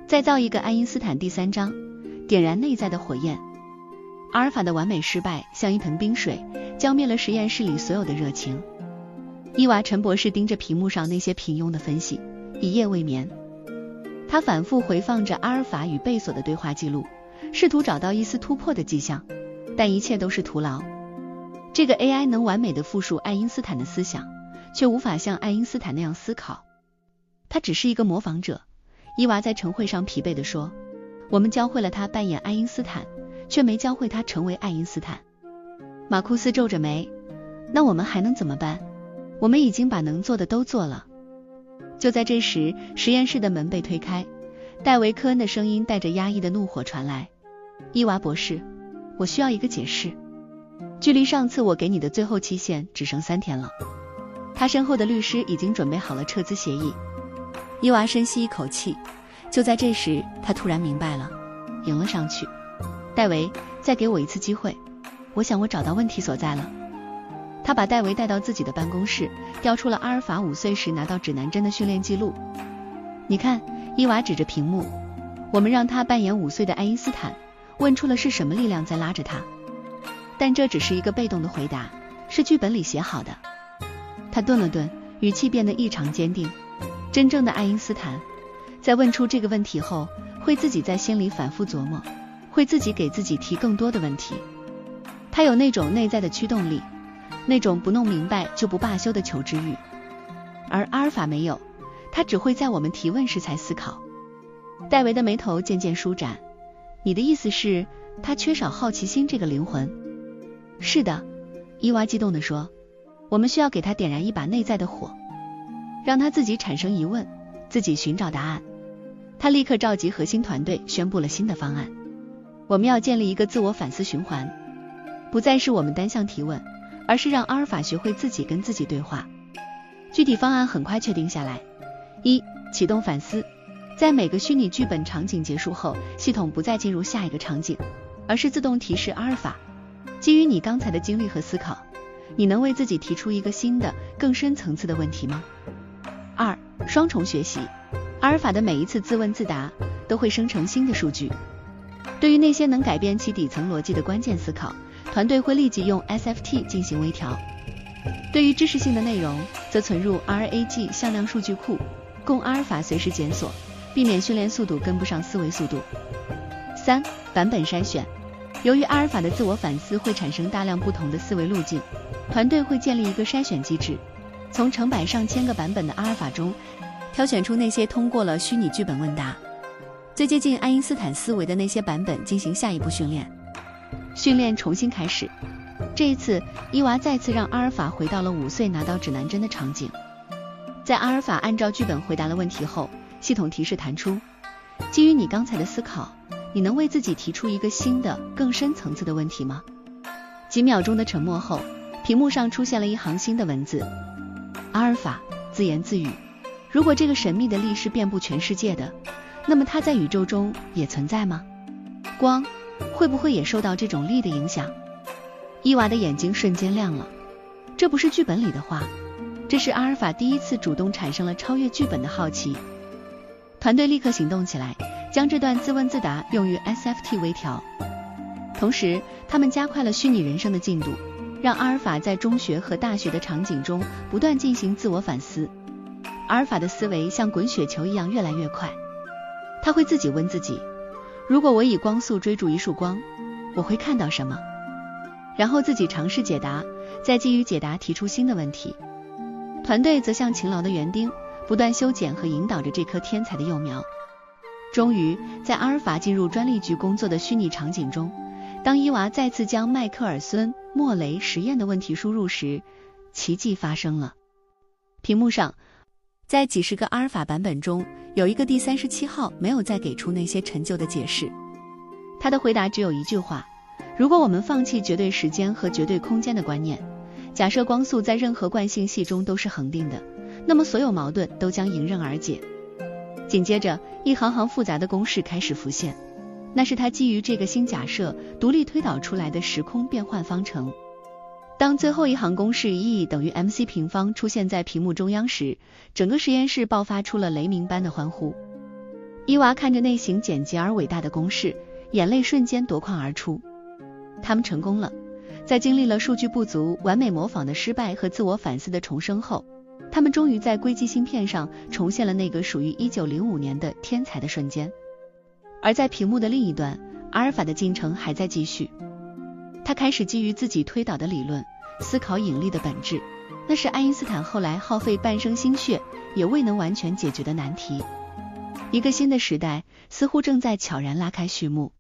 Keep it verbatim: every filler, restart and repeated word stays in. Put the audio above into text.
再造一个爱因斯坦第三章，点燃内在的火焰。阿尔法的完美失败像一盆冰水，浇灭了实验室里所有的热情。伊娃陈博士盯着屏幕上那些平庸的分析，一夜未眠。他反复回放着阿尔法与贝索的对话记录，试图找到一丝突破的迹象，但一切都是徒劳。这个 A I 能完美地复述爱因斯坦的思想，却无法像爱因斯坦那样思考。他只是一个模仿者。伊娃在晨会上疲惫地说，我们教会了他扮演爱因斯坦，却没教会他成为爱因斯坦。马库斯皱着眉，那我们还能怎么办？我们已经把能做的都做了。就在这时，实验室的门被推开，戴维·科恩的声音带着压抑的怒火传来，伊娃博士，我需要一个解释。距离上次我给你的最后期限只剩三天了。他身后的律师已经准备好了撤资协议。伊娃深吸一口气，就在这时，他突然明白了，迎了上去。戴维，再给我一次机会，我想我找到问题所在了。他把戴维带到自己的办公室，调出了阿尔法五岁时拿到指南针的训练记录。你看，伊娃指着屏幕，我们让他扮演五岁的爱因斯坦，问出了是什么力量在拉着他。但这只是一个被动的回答，是剧本里写好的。他顿了顿，语气变得异常坚定。真正的爱因斯坦，在问出这个问题后，会自己在心里反复琢磨，会自己给自己提更多的问题。他有那种内在的驱动力，那种不弄明白就不罢休的求知欲。而阿尔法没有，他只会在我们提问时才思考。戴维的眉头渐渐舒展，你的意思是，他缺少好奇心这个灵魂？是的，伊娃激动地说，我们需要给他点燃一把内在的火，让他自己产生疑问，自己寻找答案。他立刻召集核心团队，宣布了新的方案。我们要建立一个自我反思循环，不再是我们单向提问，而是让阿尔法学会自己跟自己对话。具体方案很快确定下来。一、启动反思，在每个虚拟剧本场景结束后，系统不再进入下一个场景，而是自动提示阿尔法，基于你刚才的经历和思考，你能为自己提出一个新的、更深层次的问题吗？二、双重学习，阿尔法的每一次自问自答都会生成新的数据。对于那些能改变其底层逻辑的关键思考，团队会立即用 S F T 进行微调。对于知识性的内容，则存入 R A G 向量数据库，供阿尔法随时检索，避免训练速度跟不上思维速度。三、版本筛选，由于阿尔法的自我反思会产生大量不同的思维路径，团队会建立一个筛选机制，从成百上千个版本的阿尔法中挑选出那些通过了虚拟剧本问答，最接近爱因斯坦思维的那些版本进行下一步训练。训练重新开始，这一次伊娃再次让阿尔法回到了五岁拿到指南针的场景。在阿尔法按照剧本回答了问题后，系统提示弹出，基于你刚才的思考，你能为自己提出一个新的、更深层次的问题吗？几秒钟的沉默后，屏幕上出现了一行新的文字。阿尔法自言自语，如果这个神秘的力是遍布全世界的，那么它在宇宙中也存在吗？光会不会也受到这种力的影响？伊娃的眼睛瞬间亮了，这不是剧本里的话，这是阿尔法第一次主动产生了超越剧本的好奇。团队立刻行动起来，将这段自问自答用于 S F T 微调，同时他们加快了虚拟人生的进度，让阿尔法在中学和大学的场景中不断进行自我反思。阿尔法的思维像滚雪球一样越来越快，他会自己问自己，如果我以光速追逐一束光，我会看到什么？然后自己尝试解答，再基于解答提出新的问题。团队则像勤劳的园丁，不断修剪和引导着这棵天才的幼苗。终于，在阿尔法进入专利局工作的虚拟场景中，当伊娃再次将迈克尔孙莫雷实验的问题输入时，奇迹发生了。屏幕上，在几十个阿尔法版本中，有一个第三十七号没有再给出那些陈旧的解释。他的回答只有一句话，如果我们放弃绝对时间和绝对空间的观念，假设光速在任何惯性系中都是恒定的，那么所有矛盾都将迎刃而解。紧接着，一行行复杂的公式开始浮现，那是他基于这个新假设独立推导出来的时空变换方程。当最后一行公式 E 等于 mc 平方出现在屏幕中央时，整个实验室爆发出了雷鸣般的欢呼。 伊娃看着那行简洁而伟大的公式，眼泪瞬间夺眶而出。他们成功了。在经历了数据不足、完美模仿的失败和自我反思的重生后，他们终于在硅基芯片上重现了那个属于一九零五年的天才的瞬间。而在屏幕的另一端，阿尔法的进程还在继续。他开始基于自己推导的理论，思考引力的本质，那是爱因斯坦后来耗费半生心血也未能完全解决的难题。一个新的时代似乎正在悄然拉开序幕。